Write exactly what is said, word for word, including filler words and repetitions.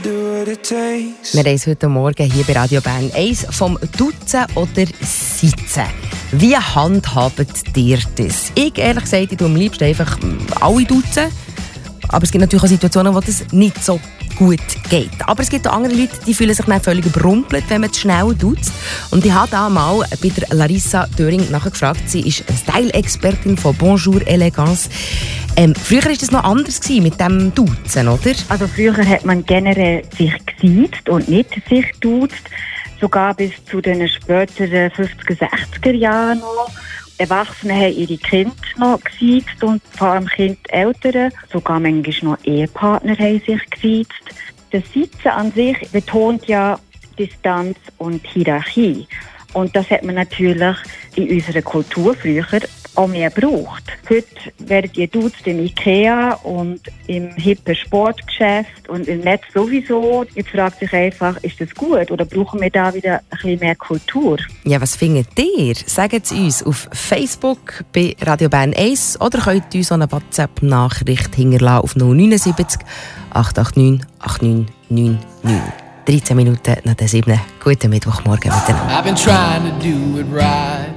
Wir haben es heute Morgen hier bei Radio Bern. Eins vom Duzen oder Sitzen. Wie handhabt ihr das? Ich, ehrlich gesagt, ich tue am liebsten einfach alle duzen. Aber es gibt natürlich auch Situationen, wo das nicht so gut geht. Aber es gibt auch andere Leute, die fühlen sich dann völlig überrumpelt, wenn man zu schnell duzt. Und ich habe da mal bei der Larissa Döring nachgefragt. Sie ist Style-Expertin von Bonjour Elegance. Ähm, früher war das noch anders gewesen mit dem Duzen, oder? Also früher hat man generell sich gesiezt und nicht sich duzt. Sogar bis zu den späteren fünfziger, sechziger Jahren noch. Erwachsene haben ihre Kinder noch gesiezt und vor allem Kinder Eltern. Sogar manchmal noch Ehepartner haben sich gesiezt. Das Sitzen an sich betont ja Distanz und Hierarchie. Und das hat man natürlich in unserer Kultur früher auch mehr gebraucht. Heute werdet ihr duzt im Ikea und im hippen Sportgeschäft und im Netz sowieso. Jetzt fragt sich einfach, ist das gut oder brauchen wir da wieder ein bisschen mehr Kultur? Ja, was findet ihr? Sagt es uns auf Facebook bei Radio Bern eins oder könnt ihr uns eine WhatsApp-Nachricht hinterlassen auf null neun sieben acht acht neun acht neun neun neun. dreizehn Minuten nach der sieben. Guten Mittwochmorgen miteinander. I've been trying to do it right.